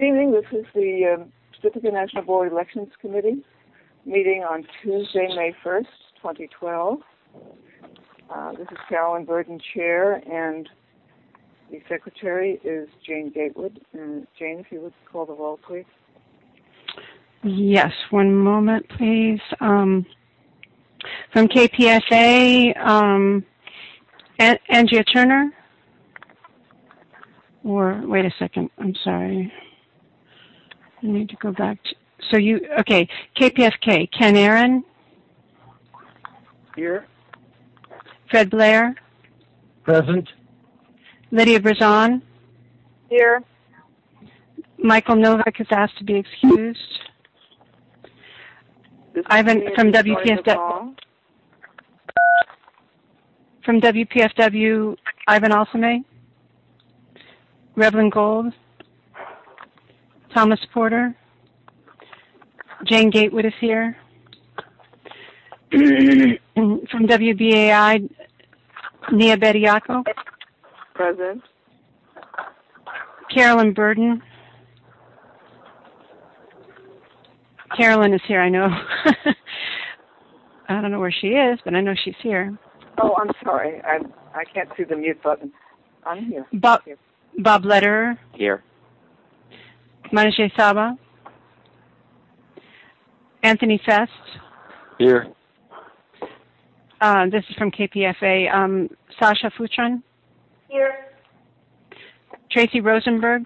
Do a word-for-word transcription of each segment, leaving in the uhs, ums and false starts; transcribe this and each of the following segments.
Good evening. This is the um, Pacifica National Board Elections Committee meeting on Tuesday, May first, twenty twelve. Uh, this is Carolyn Burden, Chair, and the Secretary is Jane Gatewood. And Jane, if you would call the roll, please. Yes, one moment, please. Um, from K P S A, um, An- Andrea Turner? Or, wait a second, I'm sorry. I need to go back to, so you, okay, K P F K, Ken Aaron? Here. Fred Blair? Present. Lydia Brazon? Here. Michael Novak is asked to be excused. Ivan from W P F W. From W P F W, Ivan Alsame? Revlin Gold? Thomas Porter? Jane Gatewood is here. From W B A I, Nia Bediaco? Present. Carolyn Burden? Carolyn is here, I know. I don't know where she is, but I know she's here. Oh, I'm sorry. I I can't see the mute button. I'm here. Bob, Bob Lederer? Here. Manoj Saba? Anthony Fest? Here. Uh, this is from K P F A. Um, Sasha Futron? Here. Tracy Rosenberg?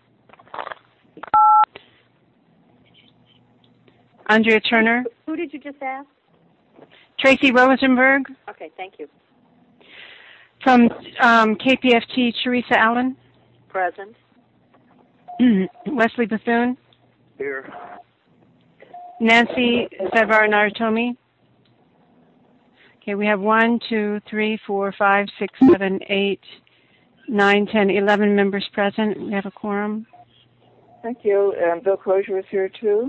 Andrea Turner? Who did you just ask? Tracy Rosenberg? Okay, thank you. From um, K P F T, Teresa Allen? Present. Wesley Bethune? Here. Nancy Savar-Naratomi? Okay, we have one, two, three, four, five, six, seven, eight, nine, ten, eleven members present. We have a quorum. Thank you. And Bill Crozier is here, too.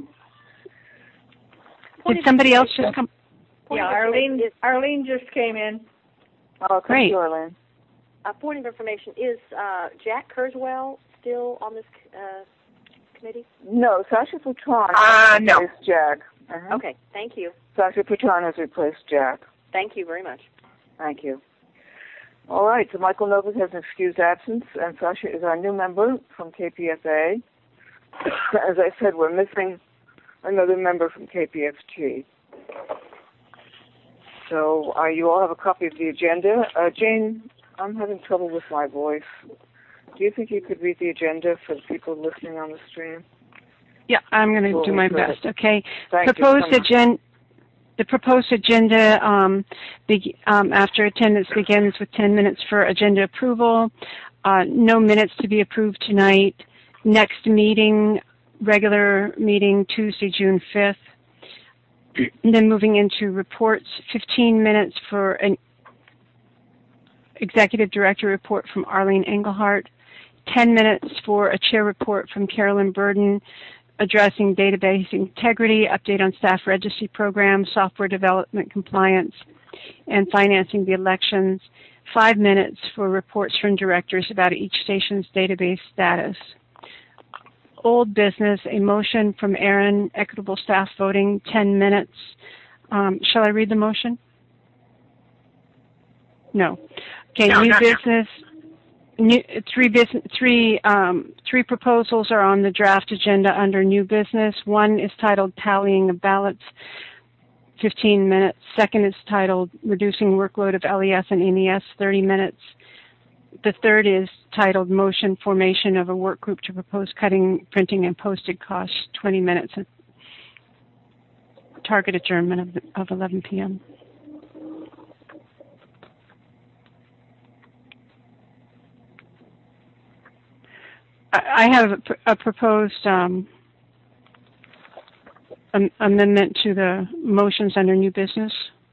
Did somebody else just come? Yeah, Arlene, Arlene just came in. Oh, great. Arlene. A point of information, is uh, Jack Kurzweil still on this uh, committee? No, Sasha Futron Uh, no. replaced Jack. Uh-huh. Okay, thank you. Sasha Futron has replaced Jack. Thank you very much. Thank you. All right, so Michael Novak has an excused absence, and Sasha is our new member from K P F A. As I said, we're missing another member from K P F T. So uh, you all have a copy of the agenda. Uh, Jane, I'm having trouble with my voice. Do you think you could read the agenda for the people listening on the stream? Yeah, I'm going to We'll do my read best, it. okay? Thank proposed you. agenda. The proposed agenda um, be, um, after attendance begins with ten minutes for agenda approval. Uh, no minutes to be approved tonight. Next meeting, regular meeting, Tuesday, June fifth. And then moving into reports, fifteen minutes for an executive director report from Arlene Engelhardt, ten minutes for a chair report from Carolyn Burden, addressing database integrity, update on staff registry program, software development compliance, and financing the elections. Five minutes for reports from directors about each station's database status. Old business, a motion from Aaron, equitable staff voting, ten minutes. Um, shall I read the motion? No. Okay, No, new not business. New, three, business, three, um, three proposals are on the draft agenda under new business. One is titled Tallying of Ballots, fifteen minutes. Second is titled Reducing Workload of L E S and N E S, thirty minutes. The third is titled Motion Formation of a Work Group to Propose Cutting Printing and Postage Costs, twenty minutes. Target adjournment of, of eleven p m I have a, a proposed um, am, amendment to the motions under new business.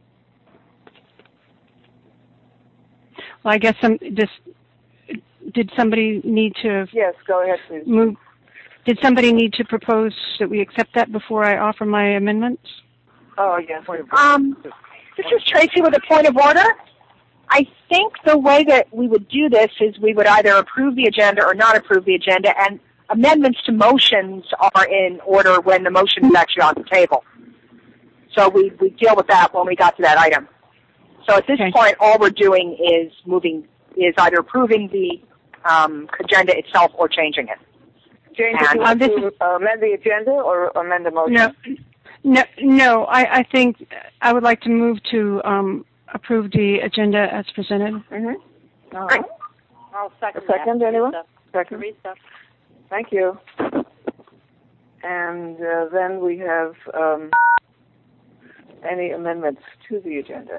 Well, I guess some, this, did somebody need to Yes, go ahead, please. move? Did somebody need to propose that we accept that before I offer my amendments? Oh, yes. Um, this is Tracy with a point of order. I think the way that we would do this is we would either approve the agenda or not approve the agenda, and amendments to motions are in order when the motion is actually on the table. So we, we deal with that when we got to that item. So at this Okay. point, all we're doing is moving, is either approving the um, agenda itself or changing it. Jane, did you Um, want this to is- uh, amend the agenda or amend the motion? No, no, no. I, I think I would like to move to um, approve the agenda as presented. Mm-hmm. All Great. right. I'll second A second, that. anyone? Teresa. Second. Teresa. Thank you. And uh, then we have um, any amendments to the agenda.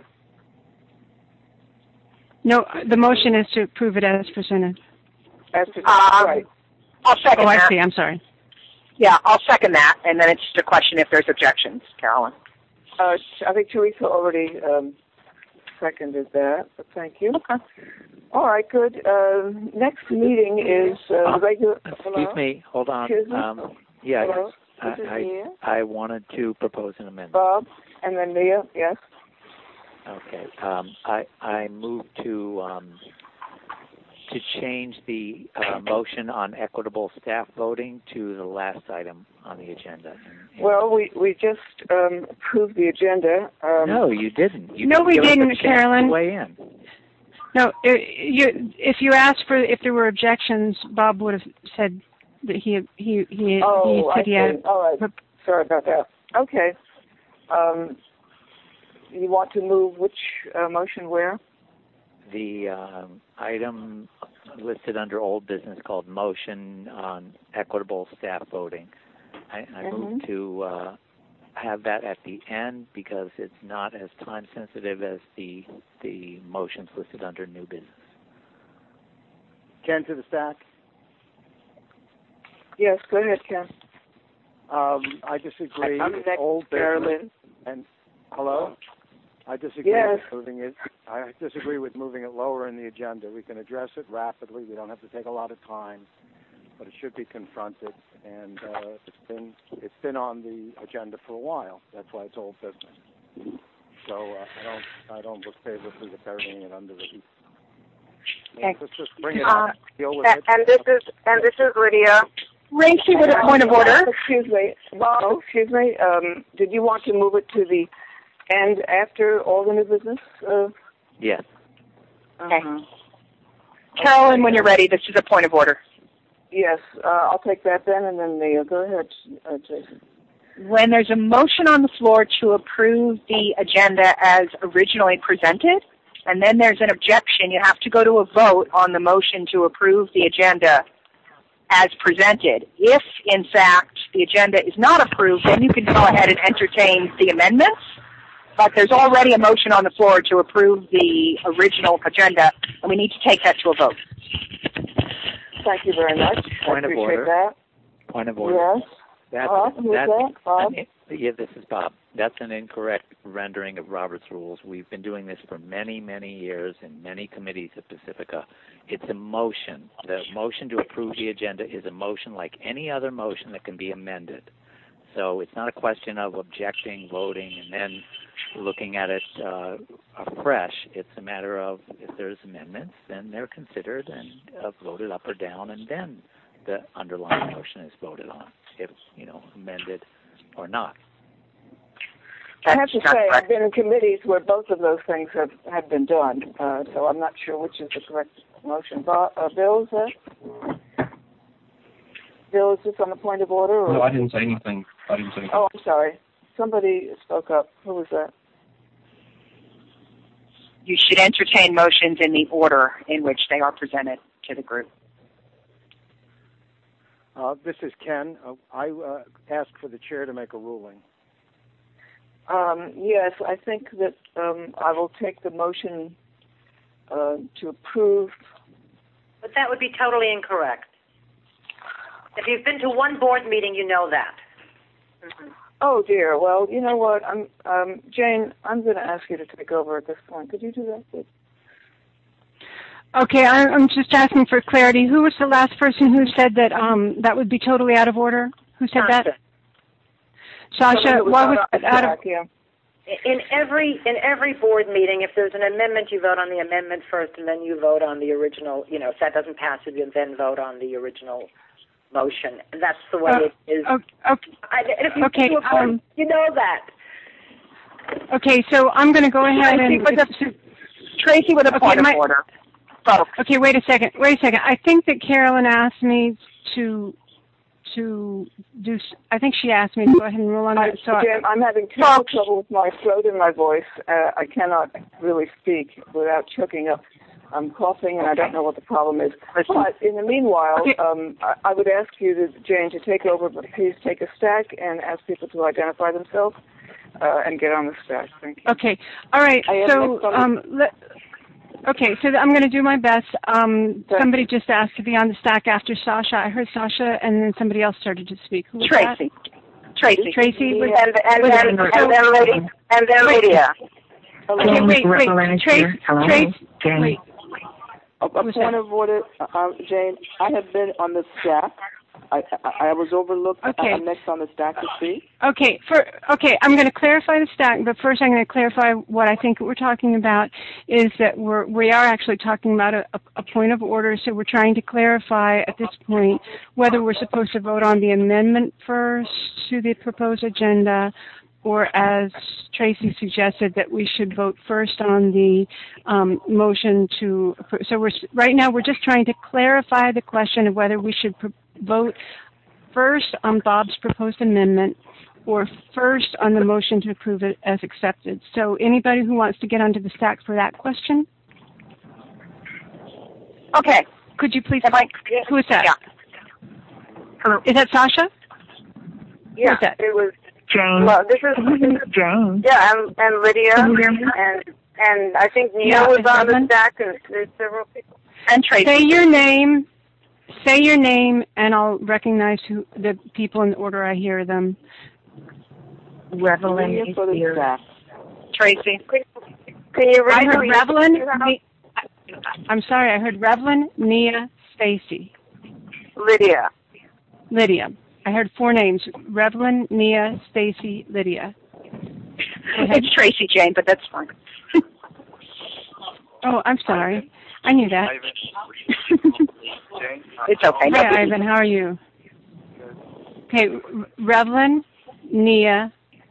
No, the motion is to approve it as presented. As to, Um, right. I'll second Oh, I that. see. I'm sorry. Yeah, I'll second that, and then it's just a question if there's objections, Carolyn. Uh, I think Teresa already um, seconded that, but thank you. Okay. All right, good. Uh, next meeting is uh, Uh, the regular. Excuse Hello? me, hold on. Excuse me? Um, yeah, Hello? I, This is I, Mia. I wanted to propose an amendment. Bob, and then Mia, yes? Okay. Um, I I move to um, to change the uh, motion on equitable staff voting to the last item on the agenda. And- Well, we, we just um, approved the agenda. Um, no, you didn't. You No, didn't we give us a didn't, chance to Carolyn. Weigh in. No, i you, if you asked for if there were objections, Bob would have said that he he he, Oh, he I said he see. had. All right. Sorry about that. Okay. Um, you want to move which uh, motion where? The um, item listed under old business called motion on equitable staff voting. I, I Mhm. move to uh, have that at the end because it's not as time sensitive as the the motions listed under new business. Ken to the stack. Yes, go ahead, Ken. Um, I disagree. I'm with next, old business. Carolyn. And hello. I disagree Yes. with moving it. I disagree with moving it lower in the agenda. We can address it rapidly. We don't have to take a lot of time, but it should be confronted. And uh, it's been it's been on the agenda for a while. That's why it's old business. So uh, I don't I don't look favorably to burying it under the heat. Okay. Let's just bring it Um, up. Deal with and, it. and this is and this is Lydia. Racy with a point of order. Excuse me. Bob, excuse me. Um, did you want to move it to the end after all the new business? Uh, Yes. Okay. uh-huh. Carolyn, when you're ready, this is a point of order. Yes, uh, I'll take that then, and then Mia. Go ahead, uh, Jason. When there's a motion on the floor to approve the agenda as originally presented, and then there's an objection, you have to go to a vote on the motion to approve the agenda as presented. If, in fact, the agenda is not approved, then you can go ahead and entertain the amendments. But there's already a motion on the floor to approve the original agenda, and we need to take that to a vote. Thank you very much. Point I of appreciate order. that. Point of order. Yes. That's, Bob, who's that's that? Bob? an- yeah, this is Bob. That's an incorrect rendering of Robert's rules. We've been doing this for many, many years in many committees at Pacifica. It's a motion. The motion to approve the agenda is a motion like any other motion that can be amended. So it's not a question of objecting, voting, and then looking at it uh, afresh. It's a matter of if there's amendments, then they're considered and uh, voted up or down, and then the underlying motion is voted on, if, you know, amended or not. I have to That's not say, correct. I've been in committees where both of those things have, have been done, uh, so I'm not sure which is the correct motion. Bob, uh, Bill, is that? Bill, is this on the point of order? Or? No, I didn't say anything. I didn't say anything. Oh, I'm sorry. Somebody spoke up. Who was that? You should entertain motions in the order in which they are presented to the group. Uh, this is Ken. Uh, I uh, asked for the chair to make a ruling. Um, yes, I think that um, I will take the motion uh, to approve. But that would be totally incorrect. If you've been to one board meeting, you know that. Mm-hmm. Oh dear. Well, you know what? I'm um, Jane. I'm going to ask you to take over at this point. Could you do that, please? Okay, I, I'm just asking for clarity. Who was the last person who said that um, that would be totally out of order? Who said that? Sasha, Somebody who what not was on out of? track, yeah. In every in every board meeting, if there's an amendment, you vote on the amendment first, and then you vote on the original. You know, if that doesn't pass, you then vote on the original motion. That's the way Uh, it is. Okay. okay. I, and if you Okay, do a point, um, you know that. Okay, so I'm going to go ahead Tracy, and. with a, Tracy with a Okay, point my- of order. Folks. Okay, wait a second. Wait a second. I think that Carolyn asked me to to do. s- I think she asked me to go ahead and rule on I, that. So I- Jim, I'm having terrible trouble with my throat and my voice. Uh, I cannot really speak without choking up. I'm coughing, and I don't know what the problem is. But in the meanwhile, Okay. um, I, I would ask you, to, Jane, to take over, but please take a stack and ask people to identify themselves uh, and get on the stack. Thank you. Okay. All right. I am So, next on um, let, okay. So I'm going to do my best. Um, Okay. somebody just asked to be on the stack after Sasha. I heard Sasha, and then somebody else started to speak. Who was Tracy. Tracy. that? Tracy. Was, And, and, was- then, so- and then Lydia. And then Wait. Lydia. Okay, wait, wait. Trace, Trace, wait. A, a Who's point that? of order, uh, Jane. I have been on the stack. I, I, I was overlooked. Okay. I'm next on the stack to speak. Okay, for okay, I'm going to clarify the stack, but first I'm going to clarify what I think we're talking about is that we're we are actually talking about a, a, a point of order. So we're trying to clarify at this point whether we're supposed to vote on the amendment first to the proposed agenda, or as Tracy suggested, that we should vote first on the um, motion to. So we're right now we're just trying to clarify the question of whether we should pro- vote first on Bob's proposed amendment or first on the motion to approve it as accepted. So anybody who wants to get onto the stack for that question? Okay. Could you please, Am I, who is that? Yeah. Hello. Is that Sasha? Yeah, Who is that? it was Jane. Well, this is Jane. yeah, and, and Lydia, Can you hear me? and and I think Nia Yeah, was is on the Evelyn? stack, and there's several people. And Tracy. Say your name, say your name, and I'll recognize who the people in the order I hear them. Revelyn Lydia is for the here. stack. Tracy. Can you read I heard who you- Revlin. Ni- I'm sorry, I heard Revlin, Nia, Stacy, Lydia. Lydia. I heard four names: Revlin, Nia, Stacy, Lydia. It's Tracy Jane, but that's fine. Oh, I'm sorry. I knew that. It's okay. No Hi, biggie. Ivan. How are you? Okay, Re- Revlin, Nia.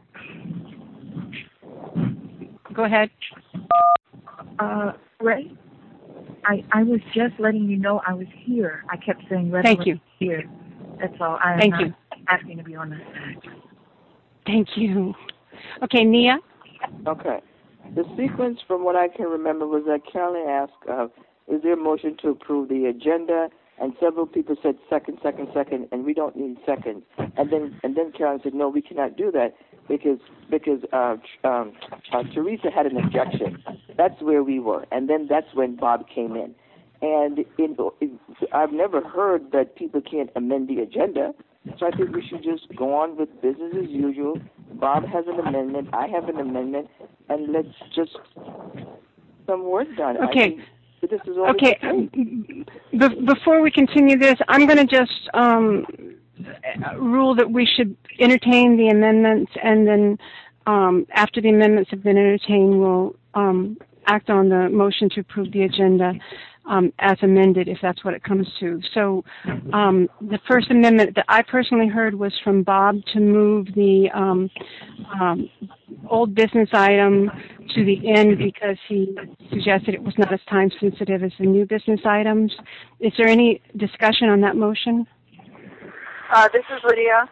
Go ahead. Uh, Ray, I, I was just letting you know I was here. I kept saying Revelyn Thank you. is here. That's all. I'm Thank not you. asking to be on the stack. Thank you. Okay, Nia. Okay. The sequence, from what I can remember, was that Carolyn asked, uh, "Is there a motion to approve the agenda?" And several people said second, second, second, and we don't need seconds. And then, and then Carolyn said, "No, we cannot do that because because uh, um, uh, Teresa had an objection." That's where we were, and then that's when Bob came in. And in, in, I've never heard that people can't amend the agenda, so I think we should just go on with business as usual. Bob has an amendment, I have an amendment, and let's just some work done. I Okay. think that this is all Okay. we can do. Be- before we continue this, I'm going to just um, rule that we should entertain the amendments, and then um, after the amendments have been entertained, we'll um, act on the motion to approve the agenda um, as amended, if that's what it comes to. So um, the first amendment that I personally heard was from Bob to move the um, um, old business item to the end because he suggested it was not as time sensitive as the new business items. Is there any discussion on that motion? Uh, this is Lydia.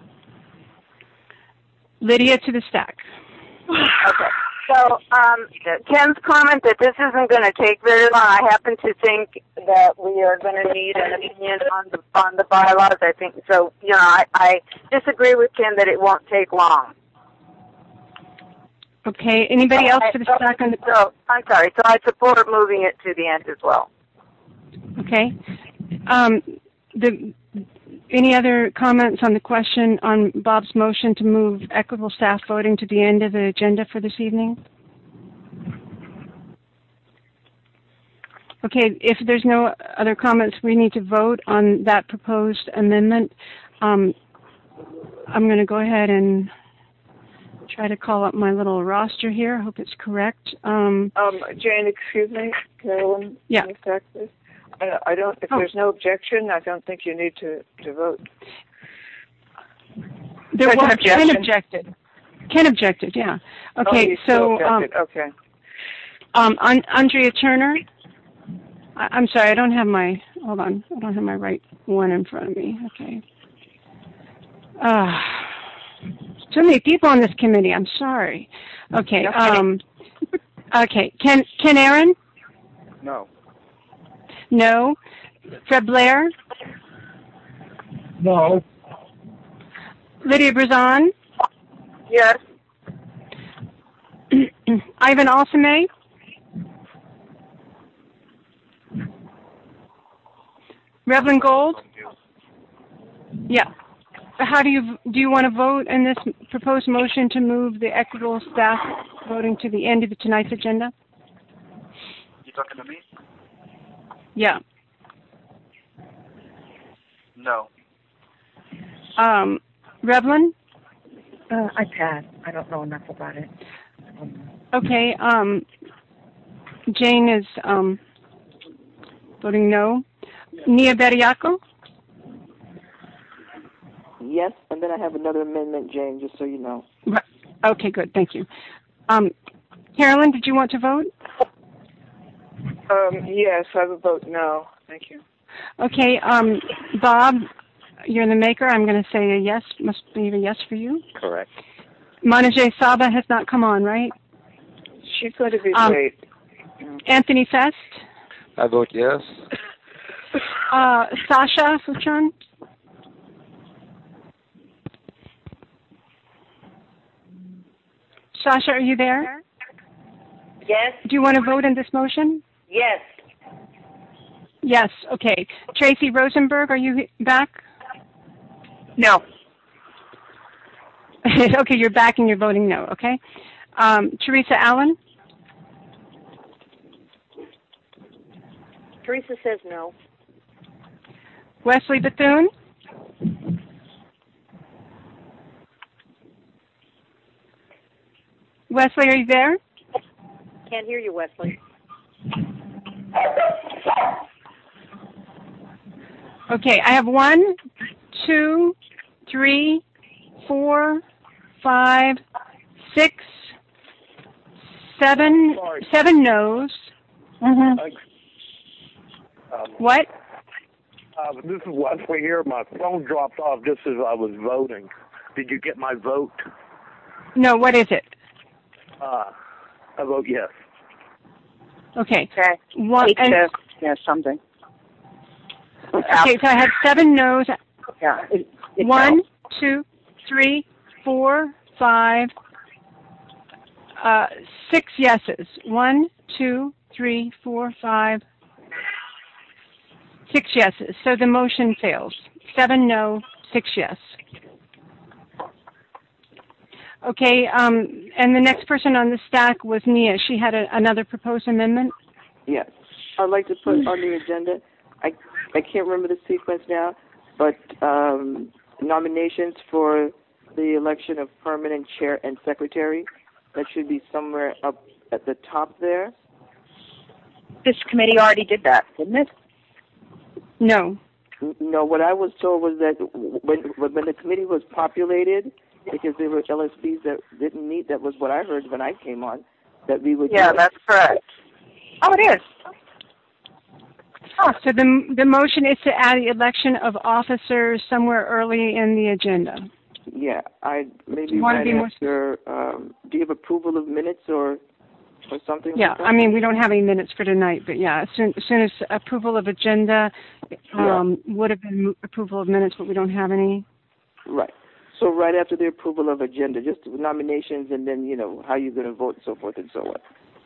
Lydia to the stack. Okay. So, um, Ken's comment that this isn't going to take very long. I happen to think that we are going to need an opinion on the on the bylaws. I think so. You know, I, I disagree with Ken that it won't take long. Okay. Anybody else to the stack on the? So I'm sorry. So I support moving it to the end as well. Okay. Um, the any other comments on the question on Bob's motion to move equitable staff voting to the end of the agenda for this evening? Okay, if there's no other comments, we need to vote on that proposed amendment. Um, I'm going to go ahead and try to call up my little roster here. I hope it's correct. Um, Um, Jane, excuse me, Carolyn. Yeah. can you stack this? I, I don't. If Oh. there's no objection, I don't think you need to, to vote. There There's was an objection. Ken objected. Ken objected, yeah. Oh, Okay, you still so um, objected. okay. um, An- Andrea Turner. I- I'm sorry, I don't have my. Hold on, I don't have my right one in front of me. Okay. Uh, too many people on this committee. I'm sorry. Okay. Um, okay. Ken Ken Aaron. No. No. Fred Blair. No. Lydia Brazan. Yes. Ivan Alsame. Revlin Gold. Yeah. How do you do you want to vote in this proposed motion to move the equitable staff voting to the end of tonight's agenda? You talking to me? Yeah. No. Um, Revlin? Uh, I pass. I don't know enough about it. Um, Okay. Um, Jane is um, voting no. Nia Bediaco? Yes, and then I have another amendment, Jane, just so you know. Right. Okay, good. Thank you. Um, Carolyn, did you want to vote? Um, yes, I would vote no. Thank you. Okay. Um, Bob, you're the maker. I'm going to say a yes. Must be a yes for you. Correct. Monajay Saba has not come on, right? She's going to be Um, late. Anthony Fest? I vote yes. Uh, Sasha Fuchon? Sasha, are you there? Yes. Do you want to vote in this motion? Yes. Yes, okay. Tracy Rosenberg, are you back? No. Okay, you're back and you're voting no, okay? Um, Teresa Allen? Teresa says no. Wesley Bethune? Wesley, are you there? Can't hear you, Wesley. Okay, I have one, two, three, four, five, six, seven, Sorry. seven no's. Um, What? Uh, this is Wesley here. My phone dropped off just as I was voting. Did you get my vote? No, what is it? Uh, I vote yes. Okay. Okay. One, Eight and, to, yeah, something. okay, so I have seven no's. Yeah. It, it One, counts. two, three, four, five, uh, six yeses. One, two, three, four, five, six yeses. So the motion fails. Seven no, six yes. Okay, um, and the next person on the stack was Nia. She had a, another proposed amendment. Yes. I'd like to put on the agenda, I, I can't remember the sequence now, but um, nominations for the election of permanent chair and secretary. That should be somewhere up at the top there. This committee already did that, didn't it? No. No, what I was told was that when when the committee was populated, because there were L S Ps that didn't meet, that was what I heard when I came on, that we would Yeah, do it. that's correct. Oh, it is. Oh, so the the motion is to add the election of officers somewhere early in the agenda. Yeah, I maybe You wanna right be more after. Um, do you have approval of minutes or or something? Yeah, like that? I mean, we don't have any minutes for tonight, but yeah, as soon as, soon as approval of agenda um, would have been approval of minutes, but we don't have any. Right. So right after the approval of agenda, just nominations, and then you know how you're going to vote, and so forth and so on.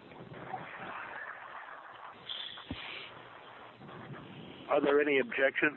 Are there any objections?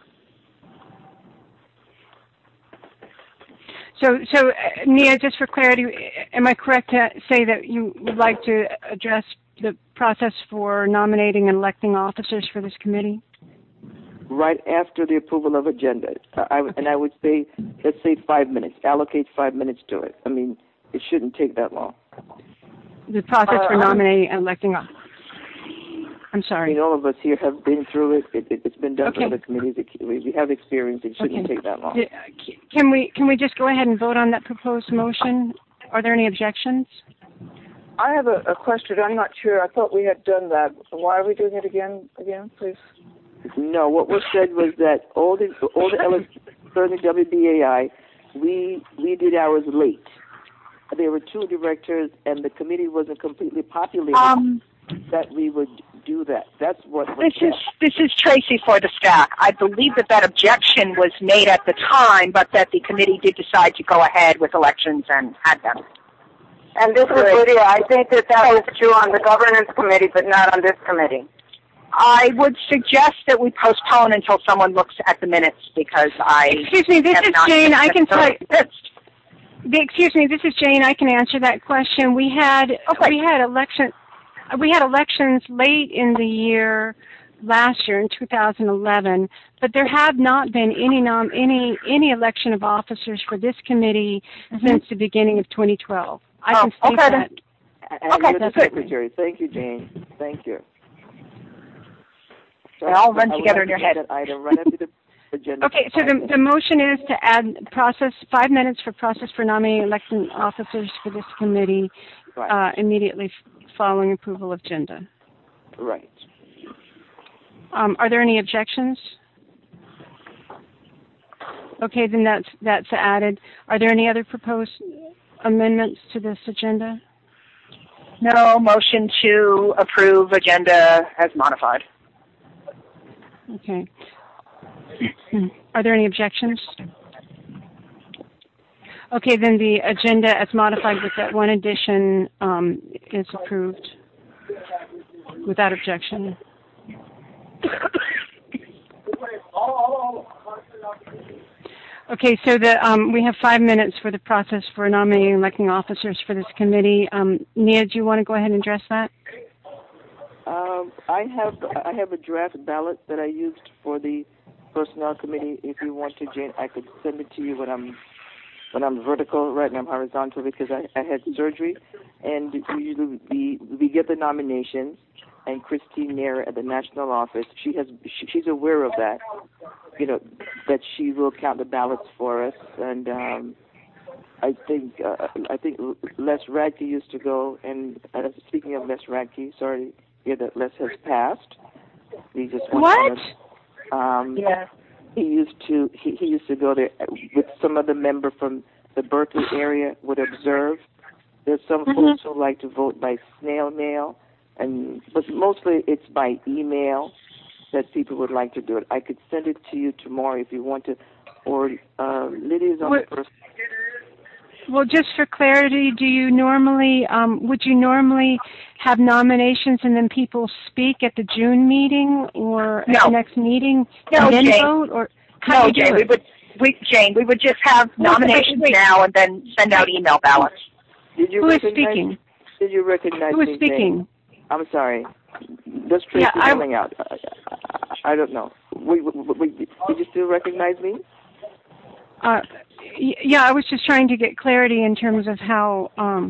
So, so uh, Nia, just for clarity, am I correct to say that you would like to address the process for nominating and electing officers for this committee? Right after the approval of agenda, I, and I would say, let's say five minutes. Allocate five minutes to it. I mean, it shouldn't take that long. The process Uh, for nominating and electing officers. I'm sorry. I mean, all of us here have been through it. it, it it's been done Okay. for other committees. It, we we have experience. It shouldn't Okay. take that long. D- Can we can we just go ahead and vote on that proposed motion? Are there any objections? I have a, a question. I'm not sure. I thought we had done that. Why are we doing it again? Again, please. No, what was said was that all the all the L- certainly W B A I, we we did ours late. There were two directors, and the committee wasn't completely populated. Um, that we would do that. That's what. This is this is Tracy for the stack. I believe that that objection was made at the time, but that the committee did decide to go ahead with elections and had them. And this is Lydia. I think that that was true on the governance committee, but not on this committee. I would suggest that we postpone until someone looks at the minutes, because I Excuse me, this have is not Jane. I can tell. necessarily- The, excuse me, this is Jane. I can answer that question. We had Okay. we had election we had elections late in the year last year in two thousand eleven, but there have not been any nom any any election of officers for this committee Mm-hmm. since the beginning of twenty twelve. I Oh, can state okay, that. And Okay, you're the good. secretary. Thank you, Jane. Thank you. They all run I would together like in your to head. get that item right after the agenda. Okay, so the, the motion is to add process, five minutes for process for nominating election officers for this committee Right. uh, immediately f- following approval of agenda. Right. Um, are there any objections? Okay, then that's that's added. Are there any other proposed amendments to this agenda? No motion to approve agenda as modified. Okay. Are there any objections? Okay, then the agenda as modified with that one addition um, is approved without objection. Okay, so the, um, we have five minutes for the process for nominating and electing officers for this committee. Um, Nia, do you want to go ahead and address that? Um, I have I have a draft ballot that I used for the personnel committee. If you want to, Jane, I could send it to you when I'm when I'm vertical. Right now I'm horizontal because I, I had surgery, and usually we we get the nominations. And Christine Nair at the national office, she has she, she's aware of that. You know that she will count the ballots for us, and um, I think uh, I think Les Radke used to go. And uh, speaking of Les Radke, sorry. Yeah, that Les has passed. He just went what? On a, um, yeah. He used to he, he used to go there with some other member from the Berkeley area would observe. There's some Mm-hmm. folks who like to vote by snail mail, and but mostly it's by email that people would like to do it. I could send it to you tomorrow if you want to, or uh, Lydia's on what? the first. Well, just for clarity, do you normally, um, would you normally have nominations and then people speak at the June meeting or No. at the next meeting No, and then Jane. vote? Or how No, do you Jane, do we it? would we Jane, we would just have Wait, nominations wait, wait. now and then send out email ballots. Did you Who is recognize, speaking? Did you recognize Who is me, speaking? Jane? I'm sorry. That's Tracy Yeah, I- yelling out. I, I, I don't know. Wait, wait, wait, did you still recognize me? Uh, y- yeah, I was just trying to get clarity in terms of how, um,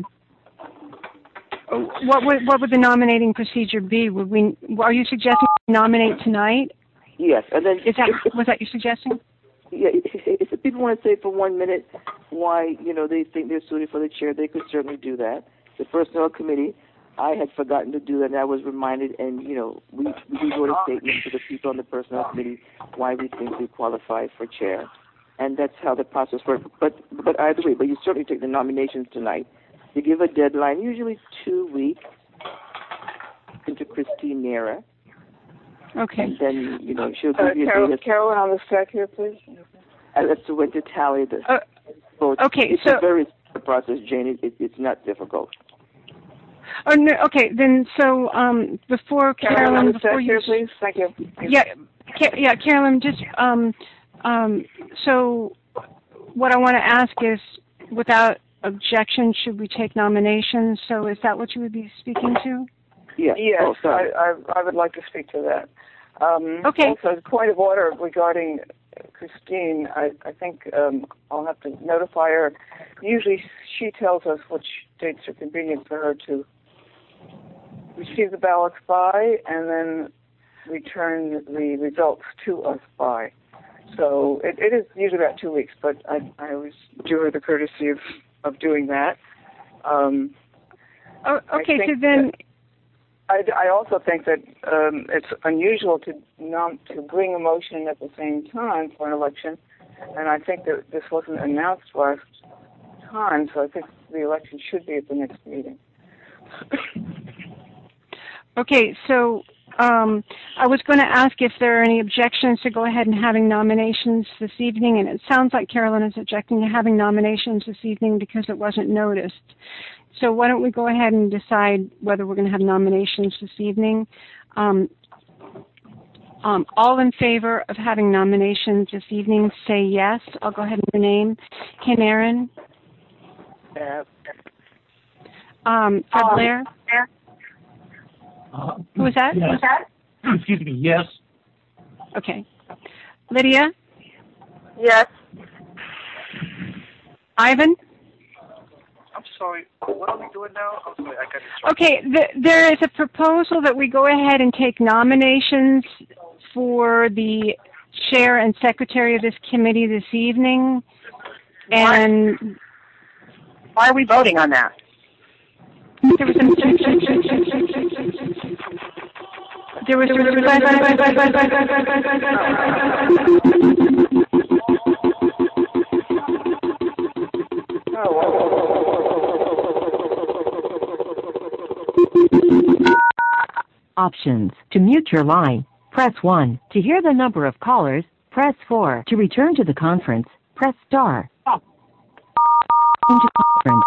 what would what would the nominating procedure be? Would we? Are you suggesting we nominate tonight? Yes, and then Is that was that your suggestion? yeah, if if people want to say for one minute why you know they think they're suited for the chair, they could certainly do that. The personnel committee, I had forgotten to do that, and I was reminded. And you know, we we wrote a statement to the people on the personnel committee why we think we qualify for chair, and that's how the process works. But but either way, but you certainly take the nominations tonight. You give a deadline, usually two weeks, into Christine Nera. Okay. And then, you know, she'll Uh, give you Carol, a date Carolyn on the stack here, please. as to when to tally the Uh, votes. okay, It's so- a very simple process, Jane. It, it, it's not difficult. Oh, no, okay, then so um, before Carolyn on Carolyn, the before stack you here, please. Thank you. Yeah, Ca- yeah, Carolyn, just um, um, so what I want to ask is, without objection, should we take nominations? So is that what you would be speaking to? Yeah. Yes, Oh, sorry. I, I, I would like to speak to that. Um, Okay. Also, as a point of order regarding Christine, I, I think um, I'll have to notify her. Usually she tells us which dates are convenient for her to receive the ballots by and then return the results to us by. So it, it is usually about two weeks, but I, I always do her the courtesy of, of doing that. Um, oh, okay, so then... I, I also think that um, it's unusual to not to bring a motion at the same time for an election, and I think that this wasn't announced last time, so I think the election should be at the next meeting. Okay, so um, I was going to ask if there are any objections to go ahead and having nominations this evening, and it sounds like Carolyn is objecting to having nominations this evening because it wasn't noticed. So why don't we go ahead and decide whether we're going to have nominations this evening. Um, um, all in favor of having nominations this evening, say yes. I'll go ahead and name Ken Aaron. Yes. Um, Fred Um, Blair. Uh, Who was that? Yes. Who was that? Excuse me, yes. Okay. Lydia? Yes. Ivan? I'm sorry, what are we doing now? I'm sorry, I got distracted. Okay, th- there is a proposal that we go ahead and take nominations for the chair and secretary of this committee this evening. And why are we voting on that? There was an there was a request. Options. To mute your line, press one. To hear the number of callers, press four. To return to the conference, press star. Into conference.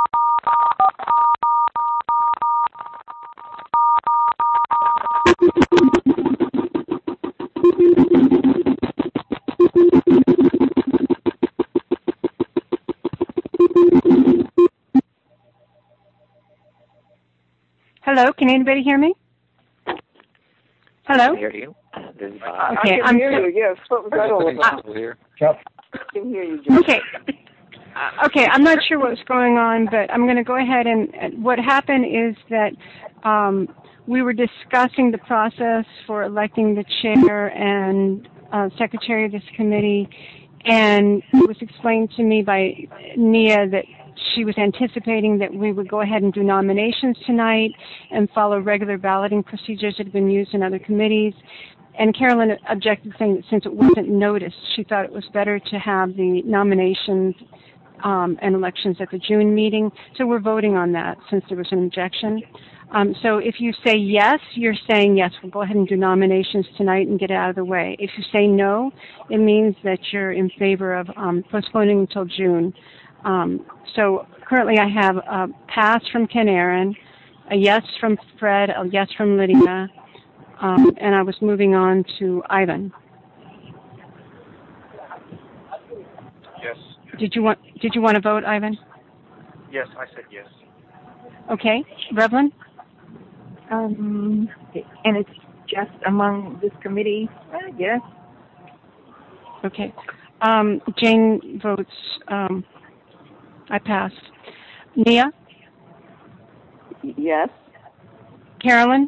Hello, can anybody hear me? Hello? I hear you. This is Bob. Okay, I can I'm hear so- you, yes. What was that all about? Here. I can hear you, Jim. Okay. Uh, okay, I'm not sure what's going on, but I'm going to go ahead and, and what happened is that um, we were discussing the process for electing the chair and uh, secretary of this committee, and it was explained to me by Nia that she was anticipating that we would go ahead and do nominations tonight and follow regular balloting procedures that have been used in other committees. And Carolyn objected, saying that since it wasn't noticed, she thought it was better to have the nominations um, and elections at the June meeting. So we're voting on that since there was an objection. Um, so if you say yes, you're saying yes, we'll go ahead and do nominations tonight and get it out of the way. If you say no, it means that you're in favor of um, postponing until June. Um, so currently I have a pass from Ken Aaron, a yes from Fred, a yes from Lydia, um, and I was moving on to Ivan. Yes. Did you want Did you want to vote, Ivan? Yes, I said yes. Okay, Revlin? Um, and it's just among this committee, I guess. Okay. Um, Jane votes. Um, I pass. Nia? Yes. Carolyn?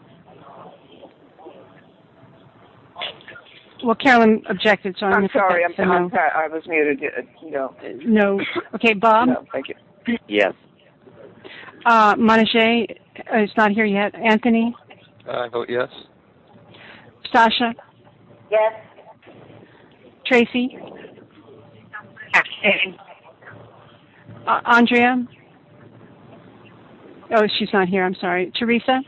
Well, Carolyn objected, so I'm, I'm going to put sorry, that I'm, to I'm, no. I was muted. Uh, No. No. Okay, Bob? No, thank you. Yes. Uh, Montague uh, is not here yet. Anthony? I vote yes. Sasha? Yes. Tracy? Uh, Andrea? Oh, she's not here. I'm sorry. Teresa?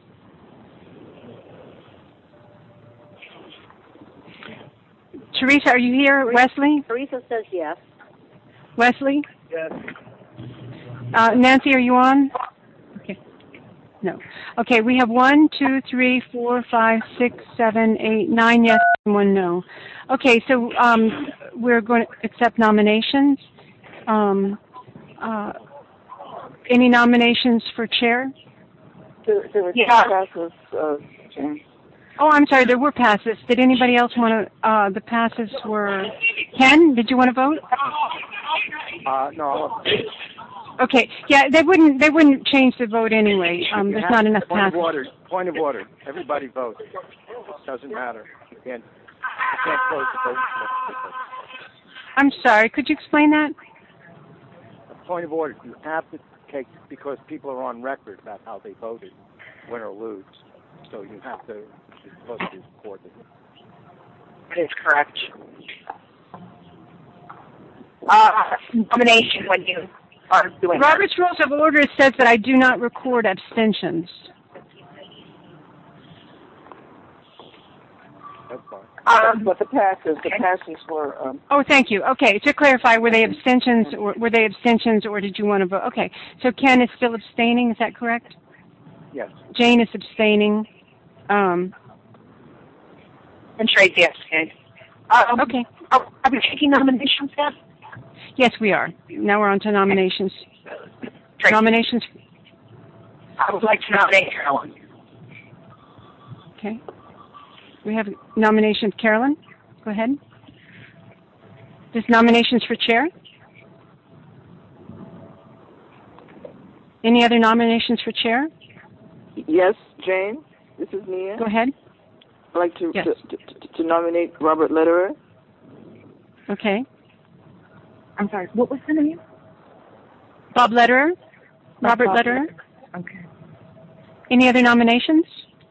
Teresa, are you here? Wesley? Teresa says yes. Wesley? Yes. Uh, Nancy, are you on? Okay. No. Okay, we have one, two, three, four, five, six, seven, eight, nine yes and one no. Okay, so um, we're going to accept nominations. Um, uh, any nominations for chair? There, there were two Yeah. passes, uh, Jane. Oh, I'm sorry, there were passes. Did anybody else want to, uh, the passes were, Ken, did you want to vote? Uh, no. Okay. Yeah, they wouldn't. They wouldn't change the vote anyway. Um, You there's have- not enough Point of passage. order. Point of order. Everybody votes. It doesn't matter. You can't, you can't close the vote. I'm sorry. Could you explain that? A point of order. You have to take, because people are on record about how they voted, win or lose. So you have to, you're supposed to record it. That is correct. Uh, nomination when you are doing Robert's Rules of Order says that I do not record abstentions. That's fine. Um, but the passes, the passes were. Um, Oh, thank you. Okay, to clarify, were they abstentions, or were they abstentions, or did you want to vote? Okay, so Ken is still abstaining. Is that correct? Yes. Jane is abstaining. Um, and Tracy abstained. Um, okay. Are, are we taking nominations yet? Yes, we are. Now we're on to nominations. Tracy. Nominations. I would like to nominate Carolyn. Okay. We have nominations. Carolyn, go ahead. There's nominations for chair. Any other nominations for chair? Yes, Jane. This is Mia. Go ahead. I'd like to Yes. to, to, to nominate Robert Lederer. Okay. I'm sorry, what was the name? Bob Lederer. Robert Bob Lederer. Okay. Any other nominations?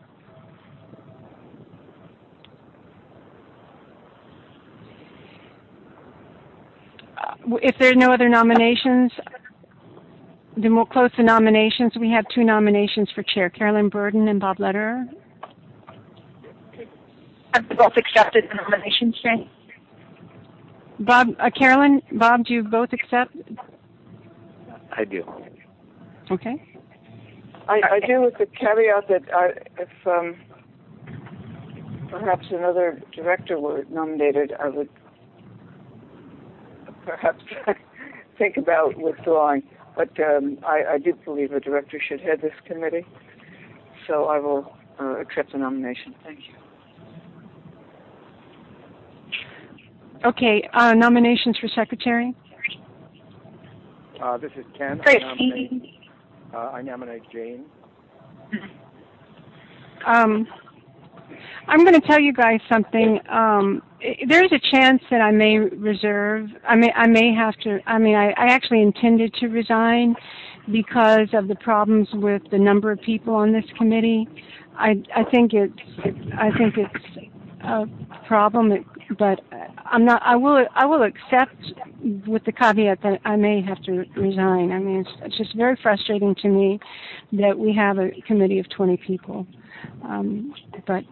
Uh, If there are no other nominations, then we'll close the nominations. We have two nominations for chair, Carolyn Burden and Bob Lederer. Have you both accepted the nominations, Jane? Bob, uh, Carolyn, Bob, do you both accept? I do. Okay. I, I do, with the caveat that I, if um, perhaps another director were nominated, I would perhaps think about withdrawing. But um, I, I do believe a director should head this committee, so I will uh, accept the nomination. Thank you. Okay, uh, nominations for secretary. Uh, this is Ken. I Tracy. nominate, uh, I nominate Jane. Um, I'm going to tell you guys something. Um, i- there's a chance that I may reserve. I may. I may have to. I mean, I, I actually intended to resign because of the problems with the number of people on this committee. I. I think it's. I think it's a problem. It, but I'm not. I will. I will accept with the caveat that I may have to resign. I mean, it's, it's just very frustrating to me that we have a committee of twenty people. Um, but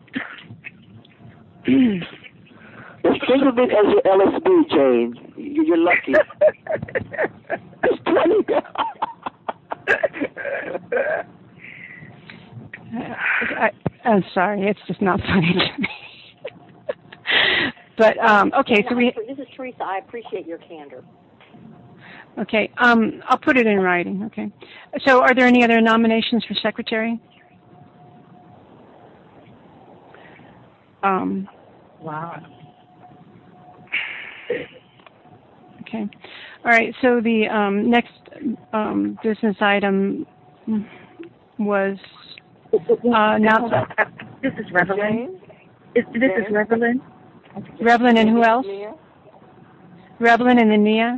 Think of it as your L S B, Jane. You- You're lucky. It's twenty. I, I'm sorry, it's just not funny to me. But um, okay, so we. This is Teresa. I appreciate your candor. Okay, um, I'll put it in writing. Okay. So, are there any other nominations for secretary? Um, Wow. okay. All right. So the um, next um, business item was uh, now. This is Revelyn. Is, this is Revelyn. Revlin and who else? Revlin and then Nia.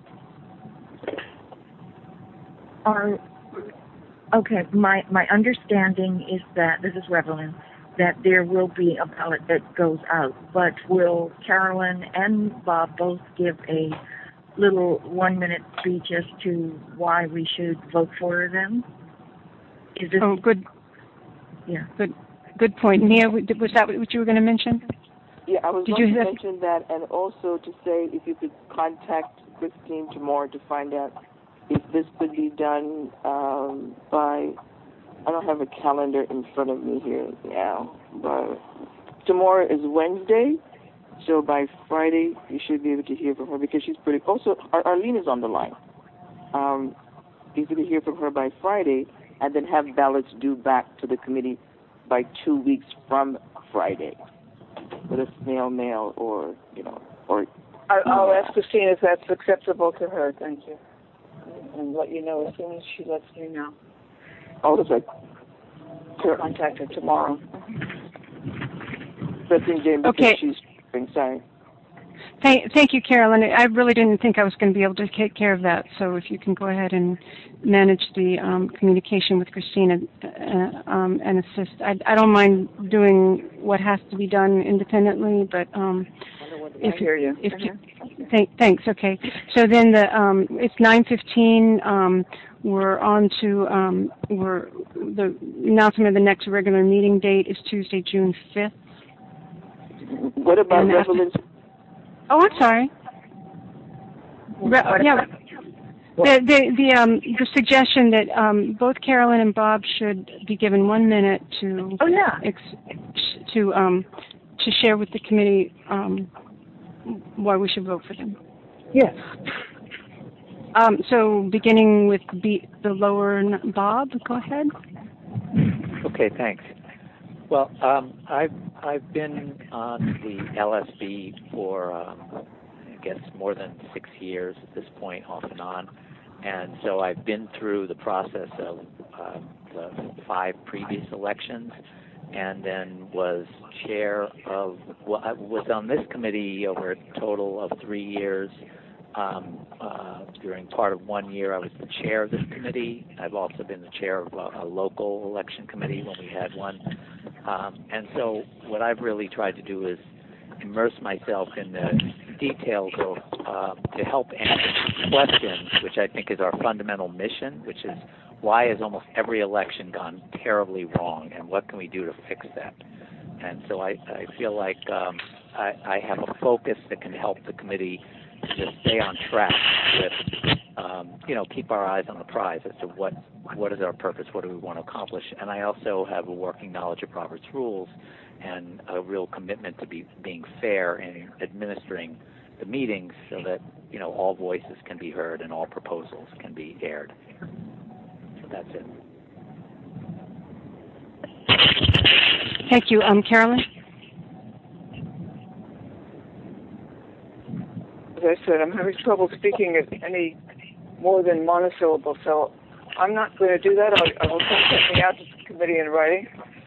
Are okay. My my understanding is that this is Revelyn. That there will be a ballot that goes out, but will Carolyn and Bob both give a little one-minute speech as to why we should vote for them? Is this? Oh, good. Yeah. Good. Good point. Nia, was that what you were going to mention? Yeah, I was Did going you to have- mention that, and also to say if you could contact Christine tomorrow to find out if this could be done um, by. I don't have a calendar in front of me here now, but tomorrow is Wednesday, so by Friday you should be able to hear from her because she's pretty. Also, Ar- Arlene is on the line. Um, you could hear from her by Friday, and then have ballots due back to the committee by two weeks from Friday, with a snail mail or you know or. I, I'll ask Christine if that's acceptable to her. Thank you. and let you know as soon as she lets me know. Oh, that's right. I'll contact her tomorrow. President James, okay. She's sorry. Thank, thank you, Carolyn. I really didn't think I was going to be able to take care of that. So if you can go ahead and manage the um, communication with Christina uh, um, and assist. I, I don't mind doing what has to be done independently, but um, if I hear you. If uh-huh. you th- thanks. Okay. So then the um, it's nine fifteen. Um, we're on to um, we're the announcement of the next regular meeting date is Tuesday, June fifth. What about And Revelance? Oh, I'm sorry. Re- yeah. The the the um the suggestion that um both Carolyn and Bob should be given one minute to oh yeah ex- to um to share with the committee um why we should vote for them. Yes. Um. So beginning with B, the lower n- Bob, go ahead. Okay. Thanks. Well, um, I've I've been on the L S B for um, I guess more than six years at this point, off and on, and so I've been through the process of uh, the five previous elections, and then was chair of well, I was on this committee over a total of three years. Um, uh, during part of one year, I was the chair of this committee. I've also been the chair of a, a local election committee when we had one. Um, and so what I've really tried to do is immerse myself in the details of, uh, to help answer questions, which I think is our fundamental mission, which is why has almost every election gone terribly wrong, and what can we do to fix that? And so I, I feel like um, I, I have a focus that can help the committee to stay on track with, um, you know, keep our eyes on the prize as to what, what is our purpose, what do we want to accomplish. And I also have a working knowledge of Robert's rules and a real commitment to be being fair in administering the meetings so that, you know, all voices can be heard and all proposals can be aired. So that's it. Thank you. Um, Carolyn? As I said, I'm having trouble speaking at any more than monosyllable, so I'm not going to do that. I'll, I will send something out to the committee in writing,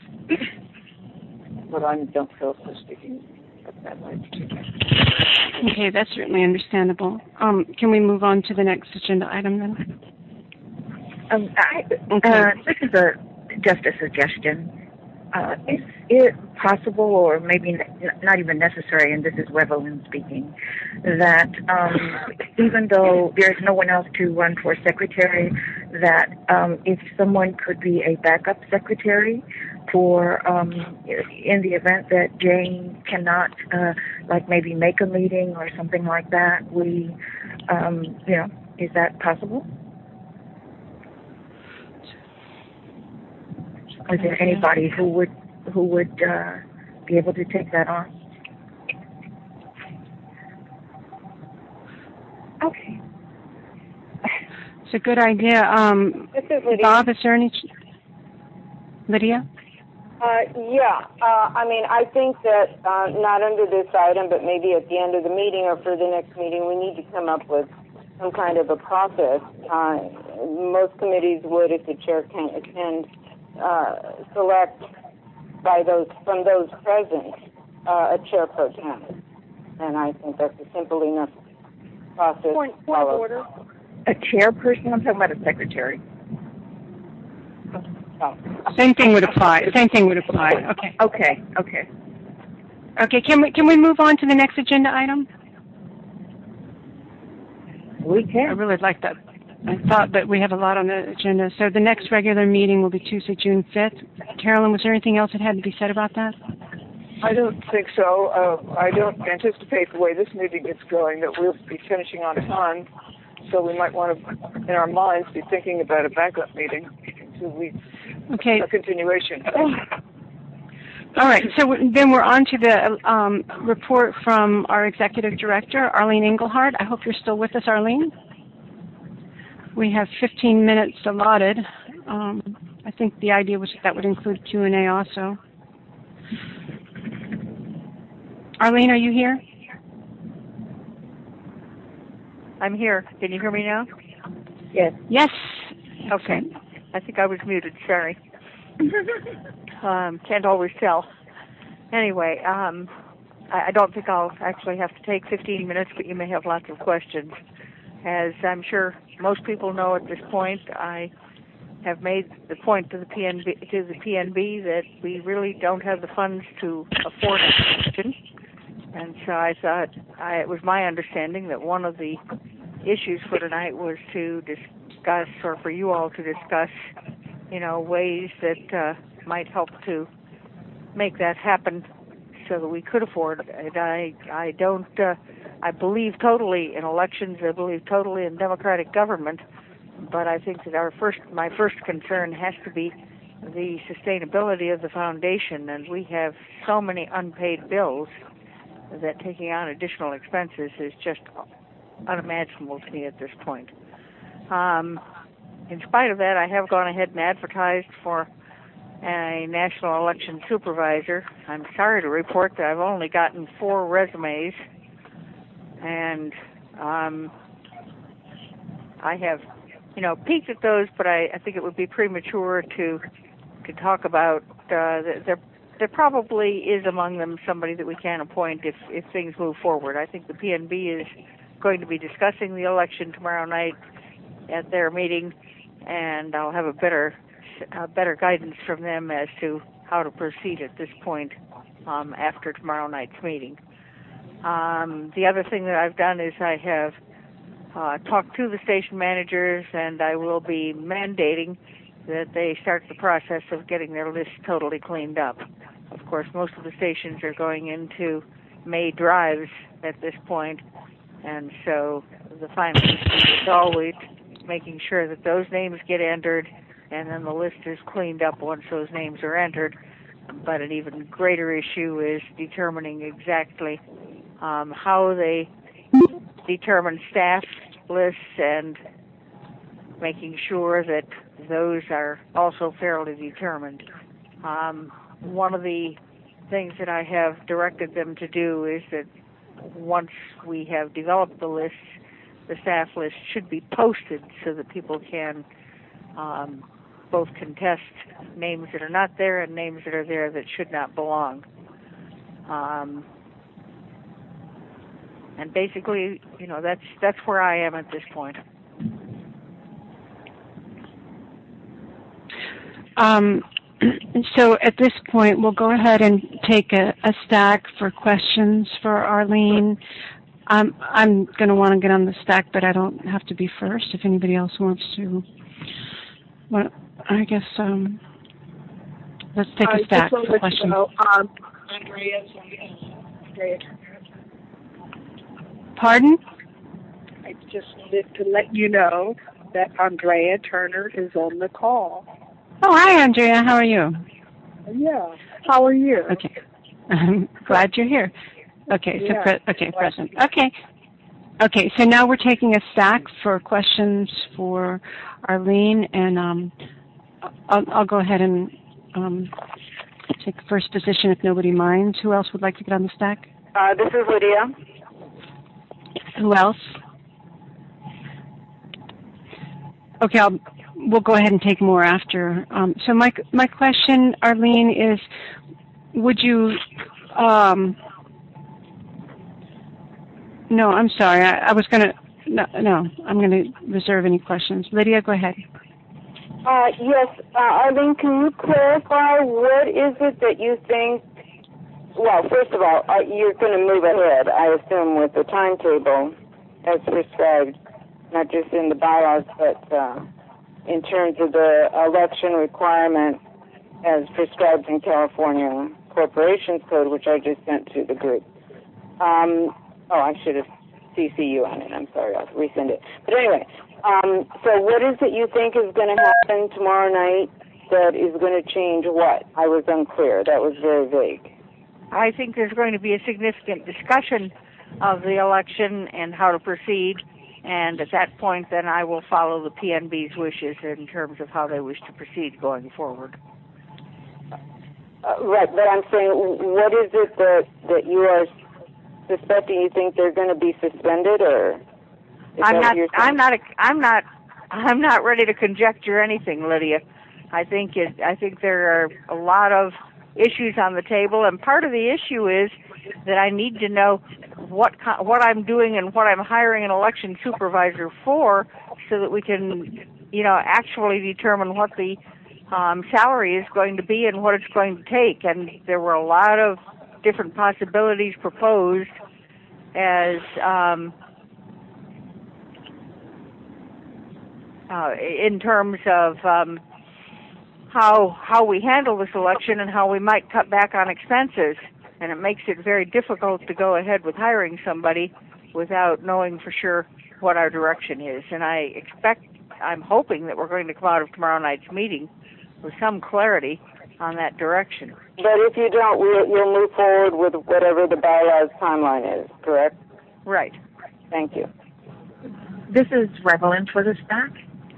but I don't feel so speaking at that way. Okay, that's certainly understandable. Um, can we move on to the next agenda item then? Um, I, Okay. uh, this is a just a suggestion. Uh, is it possible, or maybe n- not even necessary, and this is Revelyn speaking, that um, even though there's no one else to run for secretary, that um, if someone could be a backup secretary for, um, in the event that Jane cannot, uh, like maybe make a meeting or something like that, we, um, you know, is that possible? Is there anybody who would who would uh, be able to take that on? Okay. It's a good idea. Um, This is Lydia. Bob, is there any... Ch- Lydia? Uh, yeah, uh, I mean, I think that uh, not under this item, but maybe at the end of the meeting or for the next meeting, we need to come up with some kind of a process. Uh, most committees would, if the chair can't attend, uh, select by those from those present uh, a chair pro tem, and I think that's a simple enough process. Point, point of order. A chairperson? I'm talking about a secretary. Oh. Same thing would apply. Same thing would apply. Okay. Okay. Okay. Okay. Can we can we move on to the next agenda item? We can. I really like that. I thought that we have a lot on the agenda. So the next regular meeting will be Tuesday, June fifth. Carolyn, was there anything else that had to be said about that? I don't think so. Uh, I don't anticipate the way this meeting is going that we'll be finishing on time. So we might want to, in our minds, be thinking about a backup meeting in two weeks. Okay. A continuation. All right. So then we're on to the um, report from our executive director, Arlene Engelhardt. I hope you're still with us, Arlene. We have fifteen minutes allotted. Um, I think the idea was that, that would include Q and A also. Arlene, are you here? I'm here. Can you hear me now? Yes. Yes. Okay. I think I was muted. Sorry. um, can't always tell. Anyway, um, I, I don't think I'll actually have to take fifteen minutes, but you may have lots of questions. As I'm sure most people know at this point, I have made the point to the P N B, to the P N B that we really don't have the funds to afford an election. And so I thought, I, it was my understanding that one of the issues for tonight was to discuss, or for you all to discuss, you know, ways that uh, might help to make that happen so that we could afford it. And I, I don't, uh, I believe totally in elections, I believe totally in democratic government, but I think that our first, my first concern has to be the sustainability of the foundation, and we have so many unpaid bills that taking on additional expenses is just unimaginable to me at this point. Um, in spite of that, I have gone ahead and advertised for a national election supervisor. I'm sorry to report that I've only gotten four resumes, and um, I have, you know, peeked at those, but I, I think it would be premature to to talk about. Uh, there, there probably is among them somebody that we can appoint if if things move forward. I think the P N B is going to be discussing the election tomorrow night at their meeting, and I'll have a better uh, better guidance from them as to how to proceed at this point um, after tomorrow night's meeting. Um, the other thing that I've done is I have uh, talked to the station managers, and I will be mandating that they start the process of getting their list totally cleaned up. Of course, most of the stations are going into May drives at this point, and so the final issue is always making sure that those names get entered, and then the list is cleaned up once those names are entered. But an even greater issue is determining exactly um, how they determine staff lists and making sure that those are also fairly determined. Um, one of the things that I have directed them to do is that once we have developed the list, the staff list should be posted so that people can um, both contest names that are not there and names that are there that should not belong. Um, and basically, you know, that's that's where I am at this point. Um, so at this point, we'll go ahead and take a, a stack for questions for Arlene. Um, I'm going to want to get on the stack, but I don't have to be first. If anybody else wants to, well, I guess um, let's take a stack for questions. Know, um, Andrea, Andrea Turner. Pardon? I just wanted to let you know that Andrea Turner is on the call. Oh, hi, Andrea. How are you? Yeah. How are you? Okay. I'm glad you're here. Okay, so yeah. pre- okay, present. Okay. Okay, so now we're taking a stack for questions for Arlene, and um, I'll, I'll go ahead and um, take the first position if nobody minds. Who else would like to get on the stack? Uh, this is Lydia. Who else? Okay, I'll, we'll go ahead and take more after. Um, so my my question, Arlene, is would you... Um, no, I'm sorry. I, I was going to... No, no, I'm going to reserve any questions. Lydia, go ahead. Uh, yes, uh, Arlene, can you clarify what is it that you think... Well, first of all, uh, you're going to move ahead, I assume, with the timetable as prescribed, not just in the bylaws, but uh, in terms of the election requirement as prescribed in California Corporations Code, which I just sent to the group. Um, oh, I should have C C you on it. I'm sorry. I'll resend it. But anyway, um, so what is it you think is going to happen tomorrow night that is going to change what? I was unclear. That was very vague. I think there's going to be a significant discussion of the election and how to proceed, and at that point then I will follow the P N B's wishes in terms of how they wish to proceed going forward. Uh, right, but I'm saying, what is it that, that you are suspecting? You think they're going to be suspended, or? I'm not. I'm not. I'm not I'm not ready to conjecture anything, Lydia. I think it. I think there are a lot of issues on the table, and part of the issue is that I need to know what what I'm doing and what I'm hiring an election supervisor for, so that we can, you know, actually determine what the um, salary is going to be and what it's going to take. And there were a lot of different possibilities proposed as um, uh, in terms of um, how how we handle this election and how we might cut back on expenses. And it makes it very difficult to go ahead with hiring somebody without knowing for sure what our direction is. And I expect, I'm hoping that we're going to come out of tomorrow night's meeting with some clarity on that direction. But if you don't, we'll, you'll move forward with whatever the bylaws timeline is, correct? Right. Thank you. This is Revelyn for the stack.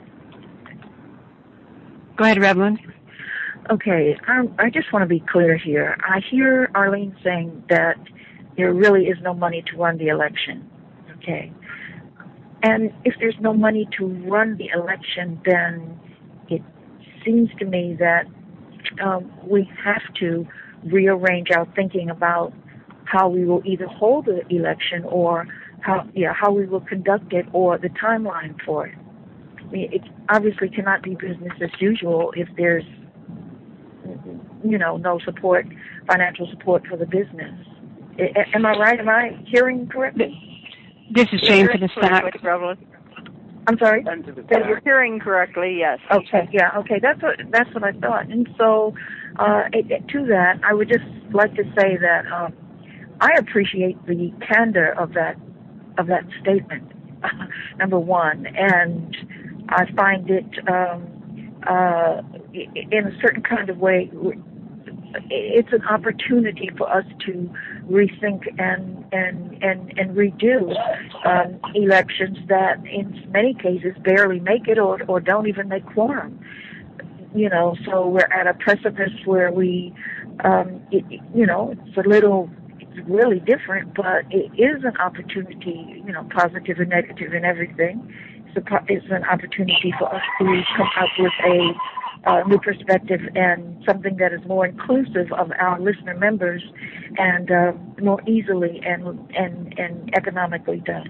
Go ahead, Revelyn. Okay, um, I just want to be clear here. I hear Arlene saying that there really is no money to run the election. Okay. And if there's no money to run the election, then it seems to me that um, we have to rearrange our thinking about how we will either hold the election or how, yeah, how we will conduct it or the timeline for it. I mean, it obviously cannot be business as usual if there's, you know, no support, financial support for the business. I, am I right? Am I hearing correctly? This is Jane for the stack. I'm sorry? You're hearing correctly, yes. Okay, yeah, okay. That's what that's what I thought. And so, uh, it, it, to that, I would just like to say that um, I appreciate the candor of that of that statement. Number one, and I find it um, uh, in a certain kind of way. It's an opportunity for us to rethink and and and, and redo um, elections that, in many cases, barely make it or or don't even make quorum. You know, so we're at a precipice where we, um, it, you know, it's a little, it's really different, but it is an opportunity. You know, positive and negative and everything. It's, a, it's an opportunity for us to come up with a Uh, new perspective and something that is more inclusive of our listener members and uh, more easily and and and economically done.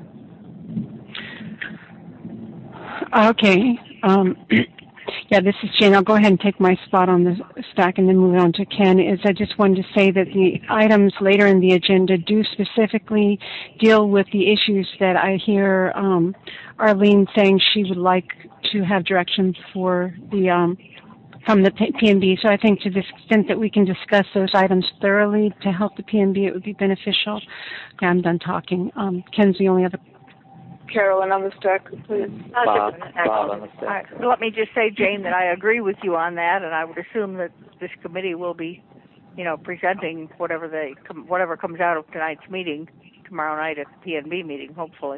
Okay. Um, yeah, this is Jane. I'll go ahead and take my spot on the stack and then move on to Ken. Is I just wanted to say that the items later in the agenda do specifically deal with the issues that I hear um, Arlene saying she would like to have direction for the um, from the P N B. So I think to the extent that we can discuss those items thoroughly to help the P N B, it would be beneficial. Okay, I'm done talking. Um, Ken's the only other. Carolyn on the stack, please. Bob, Bob on the stack. All right. Let me just say, Jane, that I agree with you on that, and I would assume that this committee will be, you know, presenting whatever they whatever comes out of tonight's meeting tomorrow night at the P N B meeting, hopefully.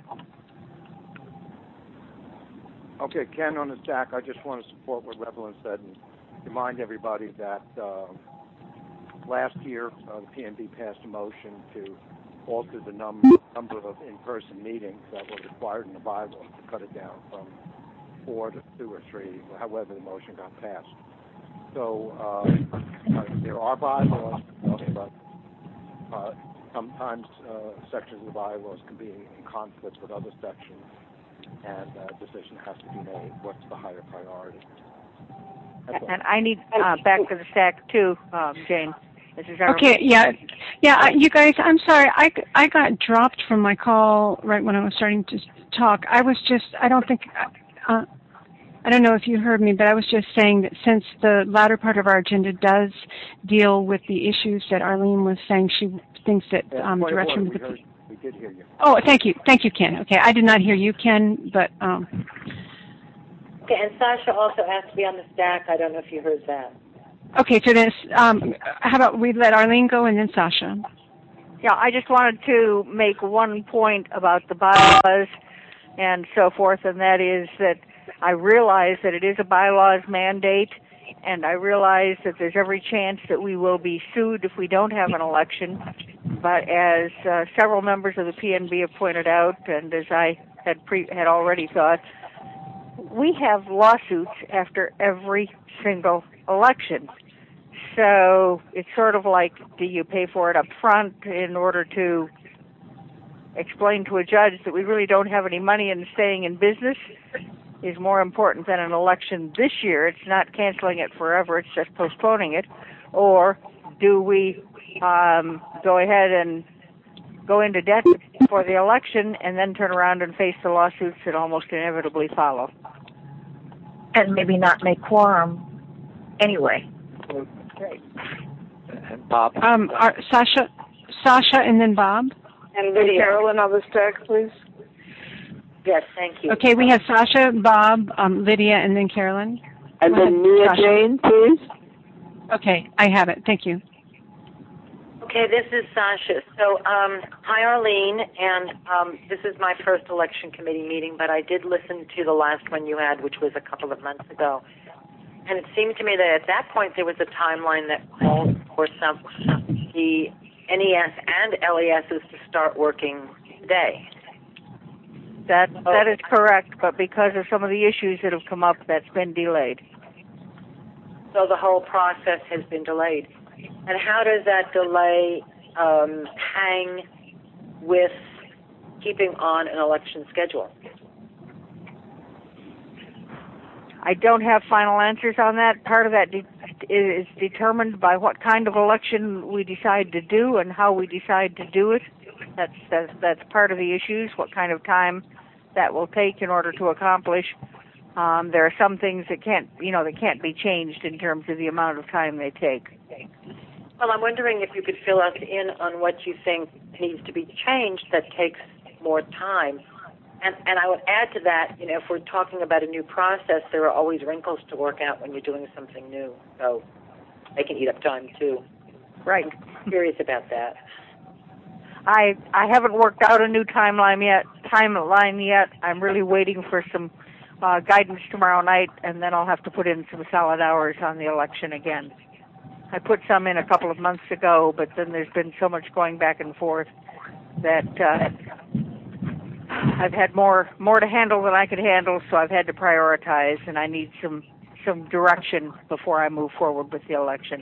Okay, Ken on the stack. I just want to support what Revelyn said and remind everybody that uh, last year uh, the P N B passed a motion to alter the number number of in-person meetings that were required in the bylaws to cut it down from four to two or three, however the motion got passed. So uh, uh, there are bylaws, but uh, sometimes uh, sections of the bylaws can be in conflict with other sections, and a decision has to be made. What's the higher priority? And I need uh, back to the stack too, um, Jane. This is our okay, yeah, yeah. Uh, you guys, I'm sorry. I, I got dropped from my call right when I was starting to talk. I was just, I don't think, uh, I don't know if you heard me, but I was just saying that since the latter part of our agenda does deal with the issues that Arlene was saying, she thinks that um, direction. We, heard, we did hear you. Oh, thank you, thank you, Ken. Okay, I did not hear you, Ken, but. Um, Okay, and Sasha also asked to be on the stack. I don't know if you heard that. Okay, so then, um, how about we let Arlene go and then Sasha? Yeah, I just wanted to make one point about the bylaws and so forth, and that is that I realize that it is a bylaws mandate, and I realize that there's every chance that we will be sued if we don't have an election. But as uh, several members of the P N B have pointed out, and as I had pre- had already thought, we have lawsuits after every single election. So it's sort of like, do you pay for it up front in order to explain to a judge that we really don't have any money and staying in business is more important than an election this year? It's not canceling it forever, it's just postponing it. Or do we um, go ahead and go into debt for the election and then turn around and face the lawsuits that almost inevitably follow? And maybe not make quorum anyway. Right. And Bob. Um, are, Sasha, Sasha, and then Bob. And Lydia. Carolyn on the stack, please. Yes, thank you. Okay, we have Sasha, Bob, um, Lydia, and then Carolyn. And Go then ahead, Mia Sasha. Jane, please. Okay, I have it. Thank you. Okay, this is Sasha. So, um, hi, Arlene, and um, this is my first election committee meeting, but I did listen to the last one you had, which was a couple of months ago. And it seemed to me that at that point there was a timeline that called for some the N E S and L E Ss to start working today. That that is correct, but because of some of the issues that have come up, that's been delayed. So the whole process has been delayed. And how does that delay um, hang with keeping on an election schedule? I don't have final answers on that. Part of that de- is determined by what kind of election we decide to do and how we decide to do it. That's, that's that's part of the issues, what kind of time that will take in order to accomplish. Um, there are some things that can't, you know, that can't be changed in terms of the amount of time they take. Well, I'm wondering if you could fill us in on what you think needs to be changed that takes more time. And, and I would add to that, you know, if we're talking about a new process, there are always wrinkles to work out when you're doing something new. So they can eat up time, too. Right. I'm curious about that. I I haven't worked out a new timeline yet. Timeline yet. I'm really waiting for some uh, guidance tomorrow night, and then I'll have to put in some solid hours on the election again. I put some in a couple of months ago, but then there's been so much going back and forth that uh, I've had more more to handle than I could handle, so I've had to prioritize, and I need some some direction before I move forward with the election.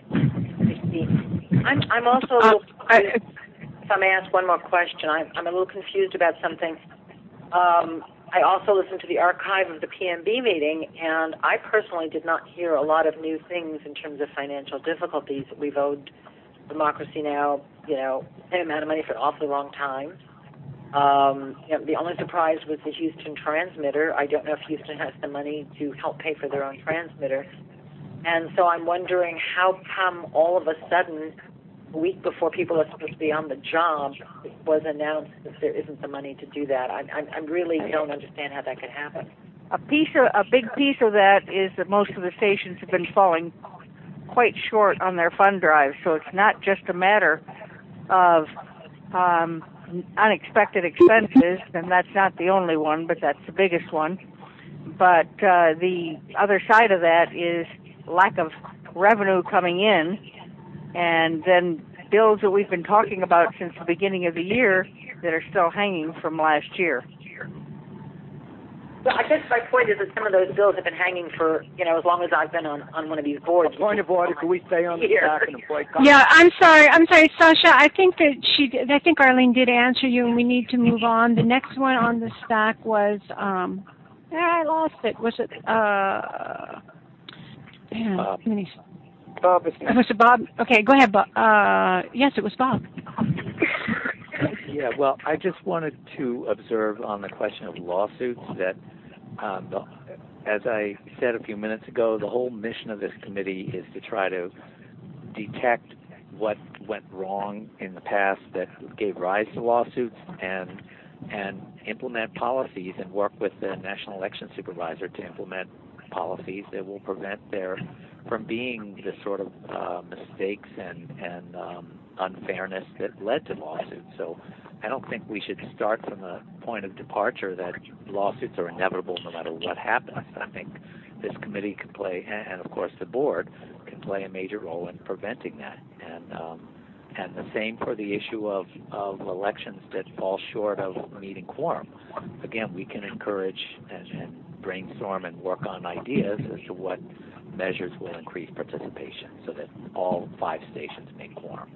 I'm I'm also a little confused. If I may ask one more question, I'm I'm a little confused about something. Um, I also listened to the archive of the P M B meeting, and I personally did not hear a lot of new things in terms of financial difficulties. We've owed Democracy Now, you know, the same amount of money for an awfully long time. Um, you know, the only surprise was the Houston transmitter. I don't know if Houston has the money to help pay for their own transmitter. And so I'm wondering how come all of a sudden, a week before people are supposed to be on the job, it was announced that there isn't the money to do that. I, I, I really don't understand how that could happen. A piece of, a big piece of that is that most of the stations have been falling quite short on their fund drives, so it's not just a matter of um, unexpected expenses, and that's not the only one, but that's the biggest one. But uh, the other side of that is lack of revenue coming in, and then bills that we've been talking about since the beginning of the year that are still hanging from last year. Well, I guess my point is that some of those bills have been hanging for, you know, as long as I've been on, on one of these boards. Point of order, can we stay on the stack and avoid Yeah, I'm sorry. I'm sorry, Sasha. I think that she. Did, I think Arlene did answer you, and we need to move on. The next one on the stack was. Um, I lost it. Was it? Uh, man, Bob. how many- Bob is Was it Bob? Okay, go ahead, Bob. Uh, yes, it was Bob. Yeah, well, I just wanted to observe on the question of lawsuits that, um, the, as I said a few minutes ago, the whole mission of this committee is to try to detect what went wrong in the past that gave rise to lawsuits and and implement policies and work with the National Election Supervisor to implement policies that will prevent there from being the sort of uh, mistakes and, and um, unfairness that led to lawsuits. So I don't think we should start from the point of departure that lawsuits are inevitable no matter what happens. I think this committee can play, and, and of course the board, can play a major role in preventing that. And um, and the same for the issue of, of elections that fall short of meeting quorum. Again, we can encourage and, and brainstorm and work on ideas as to what measures will increase participation so that all five stations make quorum.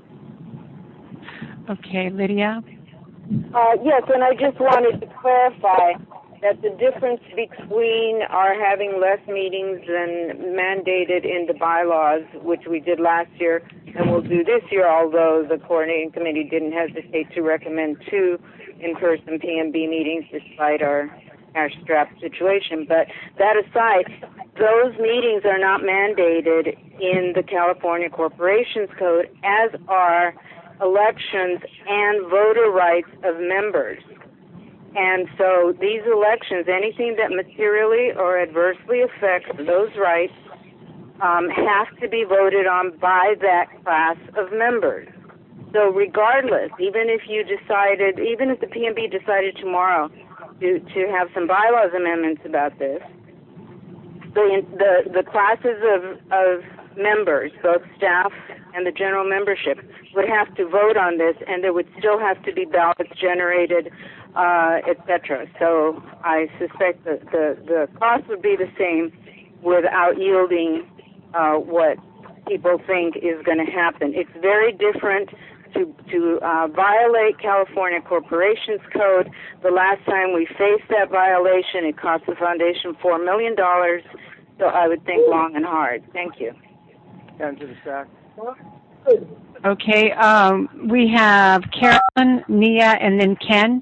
Okay, Lydia? Uh, yes, and I just wanted to clarify that the difference between our having less meetings than mandated in the bylaws, which we did last year and will do this year, although the coordinating committee didn't hesitate to recommend two in-person P M B meetings despite our cash-strapped situation. But that aside, those meetings are not mandated in the California Corporations Code, as are elections and voter rights of members. And so these elections, anything that materially or adversely affects those rights, um, have to be voted on by that class of members. So regardless, even if you decided, even if the P M B decided tomorrow to, to have some bylaws amendments about this, the, the, the classes of, of members, both staff and the general membership, would have to vote on this, and there would still have to be ballots generated, uh, et cetera. So I suspect that the, the cost would be the same without yielding uh, what people think is going to happen. It's very different to, to uh, violate California Corporations Code. The last time we faced that violation, it cost the foundation four million dollars, so I would think long and hard. Thank you. Ken to the stack. Okay, um, we have Carolyn, Nia, and then Ken.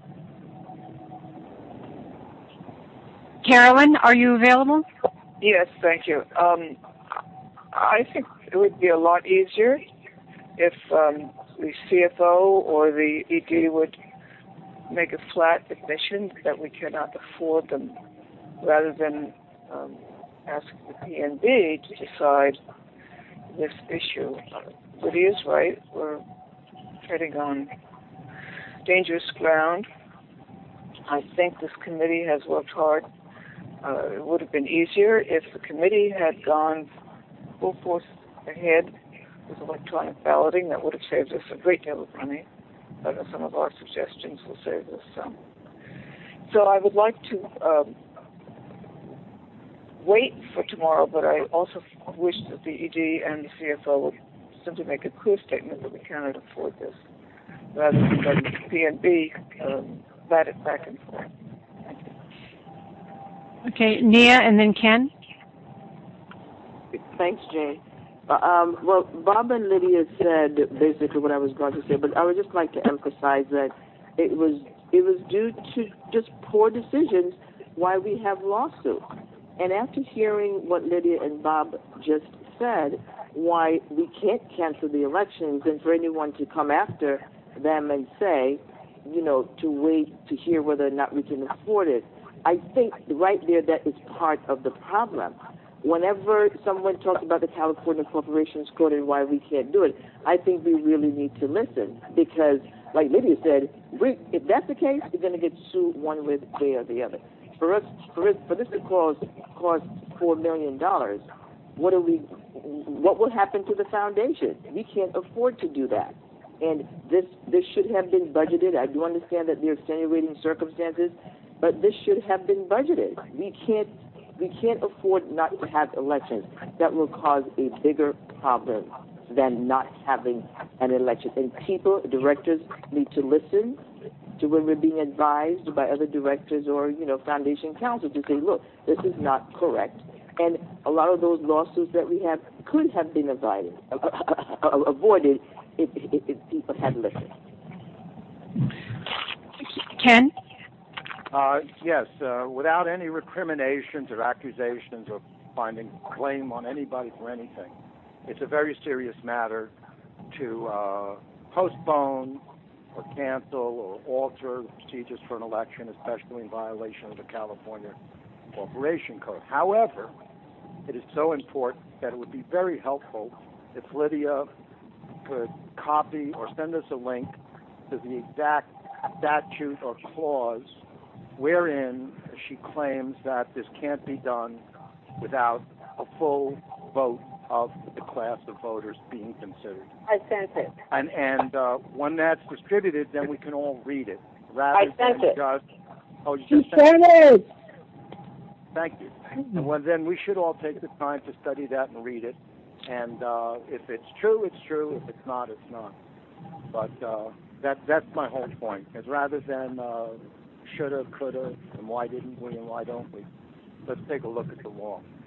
Carolyn, are you available? Yes, thank you. Um, I think it would be a lot easier if um, the C F O or the E D would make a flat admission that we cannot afford them, rather than um, ask the P N B to decide this issue. Lydia's right. We're treading on dangerous ground. I think this committee has worked hard. Uh, it would have been easier if the committee had gone full force ahead with electronic balloting. That would have saved us a great deal of money. But some of our suggestions will save us some. So I would like to um, wait for tomorrow, but I also wish that the E D and the C F O would simply make a clear statement that we cannot afford this, rather than letting the P N B um, bat it back and forth. Okay, Nia and then Ken. Thanks, Jane. Uh, um, well, Bob and Lydia said basically what I was going to say, but I would just like to emphasize that it was it was due to just poor decisions why we have lawsuits. And after hearing what Lydia and Bob just said, why we can't cancel the elections, and for anyone to come after them and say, you know, to wait to hear whether or not we can afford it, I think right there that is part of the problem. Whenever someone talks about the California Corporations Code and why we can't do it, I think we really need to listen, because, like Lydia said, we, if that's the case, we're going to get sued one way or the other. For us, for, us, for this to cost cost four million dollars, what do we? What will happen to the foundation? We can't afford to do that, and this this should have been budgeted. I do understand that there are extenuating circumstances, but this should have been budgeted. We can't we can't afford not to have elections. That will cause a bigger problem than not having an election. And people, directors, need to listen to when we're being advised by other directors or, you know, foundation counsel to say, look, this is not correct. And a lot of those lawsuits that we have could have been avoided, avoided if, if, if people had listened. Ken? Uh, yes, uh, without any recriminations or accusations or finding blame on anybody for anything, it's a very serious matter to uh, postpone or cancel or alter the procedures for an election, especially in violation of the California Corporation Code. However, it is so important that it would be very helpful if Lydia could copy or send us a link to the exact statute or clause wherein she claims that this can't be done without a full vote of the class of voters being considered. I sent it. And and uh, when that's distributed, then we can all read it. Rather I sent than it. Just, oh, you You just sent sent it. Thank you. And well, then we should all take the time to study that and read it. And uh, if it's true, it's true. If it's not, it's not. But uh, that that's my whole point. Is rather than uh, shoulda, coulda, and why didn't we, and why don't we? Let's take a look at the law.